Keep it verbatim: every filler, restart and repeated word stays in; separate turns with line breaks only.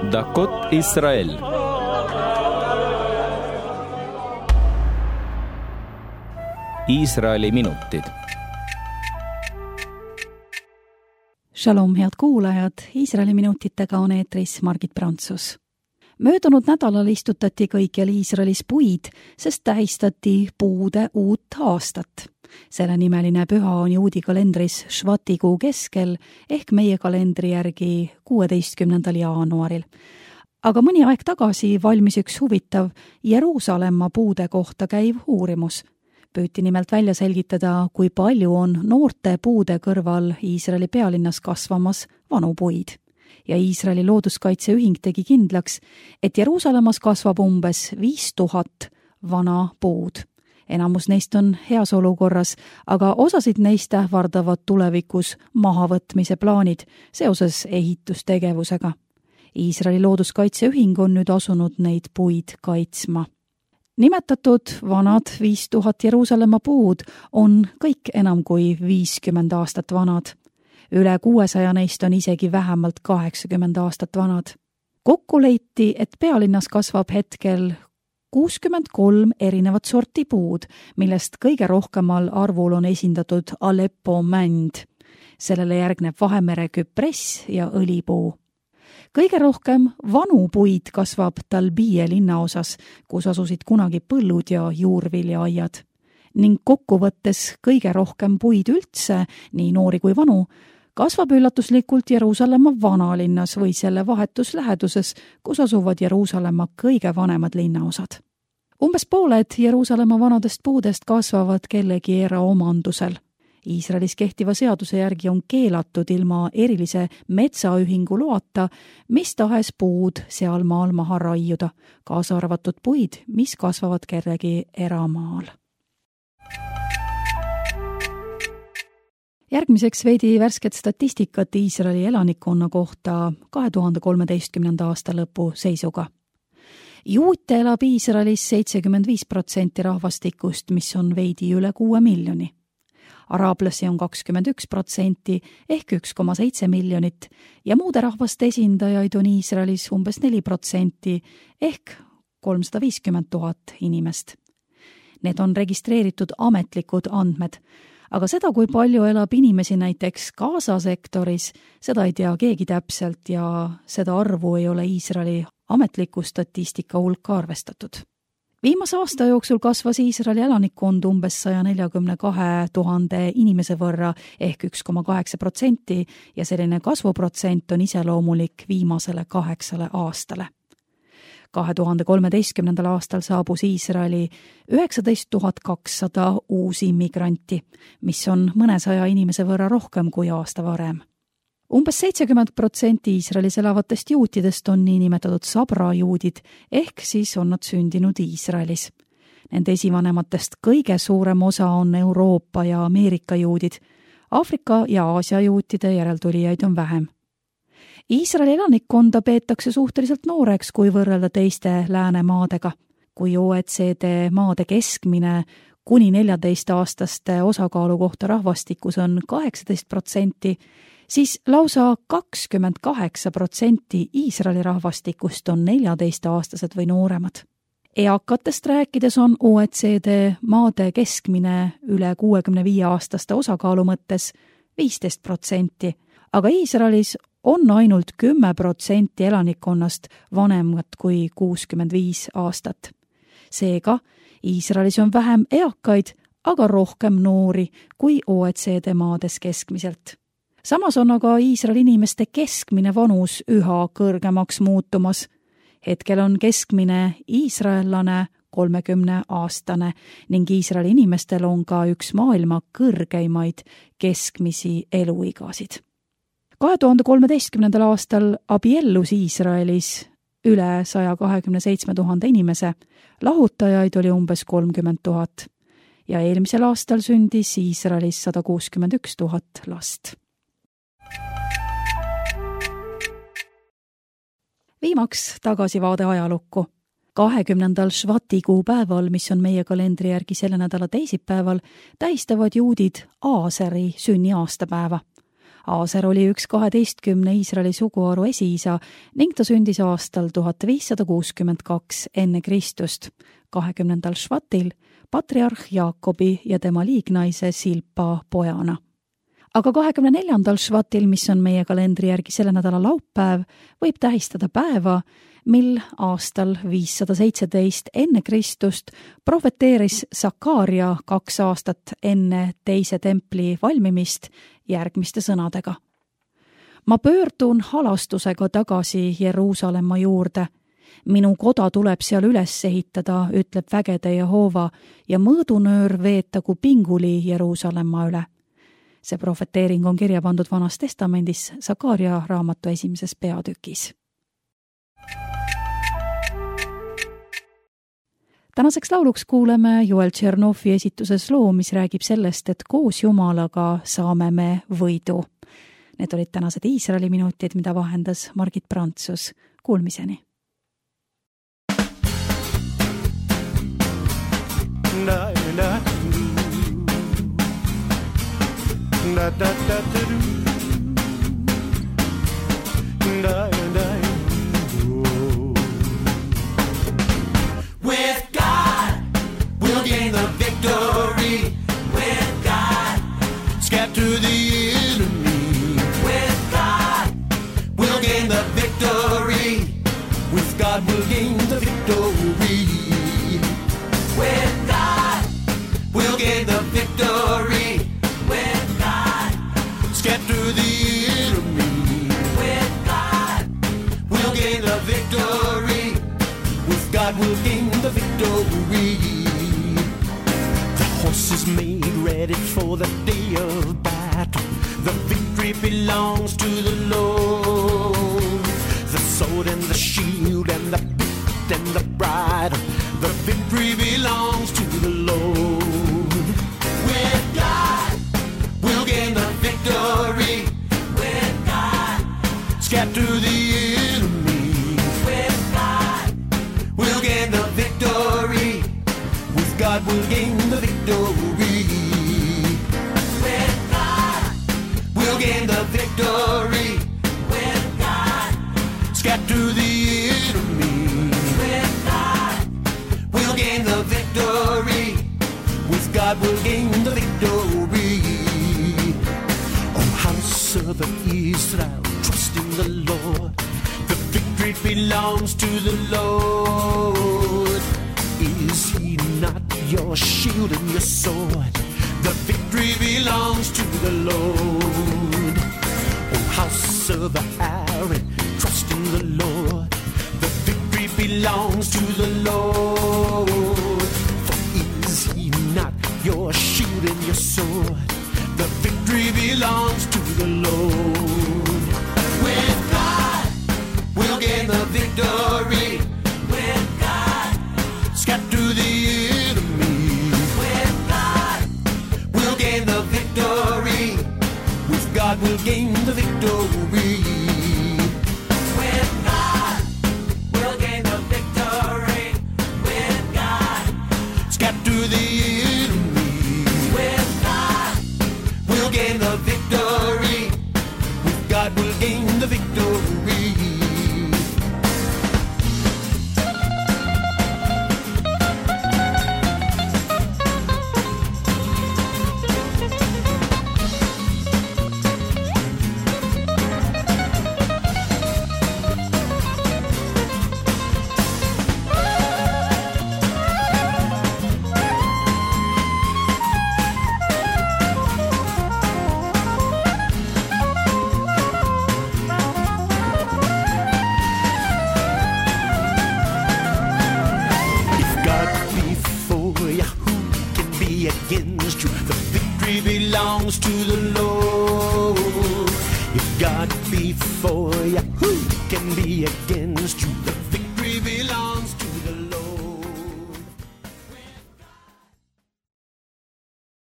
דקות ישראל. Iisraeli minutid.
Shalom, head kuulajad, Iisraeli minutitega on eetris Margit Prantsus. Möödunud nädalal istutati kõikjal Iisraelis puid, sest tähistati puude uut aastat. Selle nimeline püha on juudi kalendris Švatikuu keskel ehk meie kalendri järgi kuueteistkümnendal jaanuaril. Aga mõni aeg tagasi valmis üks huvitav Jeruusalemma puude kohta käiv uurimus. Püüti nimelt välja selgitada, kui palju on noorte puude kõrval Iisraeli pealinnas kasvamas vanu puid. Ja Iisraeli looduskaitseühing tegi kindlaks, et Jeruusalemmas kasvab umbes viis tuhat vana puud. Enamus neist on heas olukorras, aga osasid neist ähvardavad tulevikus mahavõtmise plaanid seoses ehitustegevusega. Iisraeli looduskaitseühing on nüüd asunud neid puid kaitsma. Nimetatud vanad viis tuhat Jeruusalemma puud on kõik enam kui viiskümmend aastat vanad. Üle kuuesaja neist on isegi vähemalt kaheksakümmend aastat vanad. Kokku leiti, et pealinnas kasvab hetkel kuuskümmend kolm erinevat sorti puud, millest kõige rohkemal arvul on esindatud Aleppo mänd. Sellele järgneb Vahemere küpress ja õlipuu. Kõige rohkem vanu puid kasvab Talbije linnaosas, kus asusid kunagi põllud ja juurviljaaiad. Ning kokkuvõttes kõige rohkem puid üldse, nii noori kui vanu, kasvab üllatuslikult Jeruusalemma vanalinnas või selle vahetus läheduses, kus asuvad Jeruusalemma kõige vanemad linnaosad. Umbes pooled Jeruusalemma vanadest puudest kasvavad kellegi eraomandusel. Iisraelis kehtiva seaduse järgi on keelatud ilma erilise metsaühingu loata, mis tahes puud sealmaal maha raiuda, kaasa arvatud puid, mis kasvavad kellegi eramaal. Järgmiseks veidi värsket statistikat Iisraeli elanikkonna kohta kahe tuhande kolmeteistkümnenda aasta lõpu seisuga. Juute elab Iisraelis seitsekümmend viis protsenti rahvastikust, mis on veidi üle kuue miljoni. Araablasi on kakskümmend üks protsenti ehk üks koma seitse miljonit ja muude rahvaste esindajaid on Iisraelis umbes neli protsenti ehk kolmsada viiskümmend tuhat inimest. Need on registreeritud ametlikud andmed, aga seda, kui palju elab inimesi näiteks Gaza sektoris, seda ei tea keegi täpselt ja seda arvu ei ole Iisraeli ametliku statistika hulka arvestatud. Viimase aasta jooksul kasvas Iisraeli elanikkond umbes saja neljakümne kahe tuhande inimese võrra ehk üks koma kaheksa protsenti ja selline kasvuprotsent on iseloomulik viimasele kaheksale aastale. kahe tuhande kolmeteistkümnendal aastal saabus Iisraeli üheksateist tuhat kakssada uusi immigranti, mis on mõnesaja inimese võrra rohkem kui aasta varem. Umbes seitsekümmend protsenti Iisraelis elavatest juutidest on niinimetatud sabra juudid, ehk siis on nad sündinud Iisraelis. Nende esivanematest kõige suurem osa on Euroopa ja Ameerika juudid. Aafrika ja Aasia juutide järeltulijaid on vähem. Iisraeli elanikkonda peetakse suhteliselt nooreks, kui võrrelda teiste läänemaadega. Kui O E C D maade keskmine kuni neljateist-aastaste osakaalu kohta rahvastikus on kaheksateist protsenti, siis lausa kakskümmend kaheksa protsenti Iisraeli rahvastikust on neljateist-aastased või nooremad. Eakatest rääkides on O E C D maade keskmine üle kuuekümne viie aastaste osakaalu mõttes viisteist protsenti, aga Iisraelis on ainult kümme protsenti elanikkonnast vanemad kui kuuskümmend viis aastat. Seega, Iisraelis on vähem eakaid, aga rohkem noori kui O E C D maades keskmiselt. Samas on aga Iisraeli inimeste keskmine vanus üha kõrgemaks muutumas. Hetkel on keskmine iisraellane kolmekümne aastane ning Iisraeli inimestel on ka üks maailma kõrgeimaid keskmisi eluigasid. kahe tuhande kolmeteistkümnendal aastal abiellus Iisraelis üle saja kahekümne seitsme tuhande inimese, lahutajaid oli umbes kolmkümmend tuhat ja eelmisel aastal sündis Iisraelis sada kuuskümmend üks tuhat last. Viimaks tagasivaade ajalukku. kahekümnendal Švatikuu päeval, mis on meie kalendri järgi selle nädala teisipäeval, tähistavad juudid Aaseri sünni aastapäeva. Aaser oli üks kaheteistkümne Iisraeli suguharu esiisa ning ta sündis aastal tuhat viissada kuuskümmend kaks enne Kristust, kahekümnendal Švatil, patriarh Jaakobi ja tema liignaise Silpa pojana. Aga kahekümne neljandal Švatil, mis on meie kalendri järgi selle nädala laupäev, võib tähistada päeva, mil aastal viissada seitseteist enne Kristust profeteeris Sakaaria kaks aastat enne teise templi valmimist järgmiste sõnadega. Ma pöördun halastusega tagasi Jeruusalemma juurde. Minu koda tuleb seal üles ehitada, ütleb vägede Jehova, ja mõõdunöör veetagu pinguli Jeruusalemma üle. See profeteering on kirja pandud Vanas Testamendis Sakaaria raamatu esimeses peatükis. Tänaseks lauluks kuuleme Joel Tšernovi esituses loo, mis räägib sellest, et koos Jumalaga saame me võidu. Need olid tänased Iisraeli minutid, mida vahendas Margit Prantsus. Kuulmiseni!
Na, na, na, da, da, da, na, na, oh. With God, we'll gain the victory. With God, scatter the enemy. With God, we'll gain the victory. With God, we'll gain the victory. With God, we'll gain the victory. With God, scatter the enemy. With God, we'll gain the victory. With God, we'll gain the victory. The horse is made ready for the day of battle. The victory belongs to the Lord. The sword and the shield and the bit and the bridle. The victory belongs to the Lord. With God, we'll gain the victory. With God, scatter the enemy. With God, we'll gain the victory. With God, we'll gain the victory. With God, we'll gain the victory. With God, scatter the enemy. With God, we'll gain the victory. With God, we'll gain the victory. Oh, house of Israel, trust in the Lord. The victory belongs to the Lord. Is he not your shield and your sword? The victory belongs to the Lord. Oh, house of Aaron, trust in the Lord. The victory belongs to the Lord. For is he not your shield and your sword? The victory belongs to the Lord. With God, we'll gain the victory. With God, scatter the enemy. With God, we'll gain the victory. With God, we'll gain the victory. With God, we'll gain the victory. With God, scatter the enemy. With God, we'll gain the victory. With God, we'll gain the victory. Against you, the victory belongs to the Lord. If God be for you, who can be against you?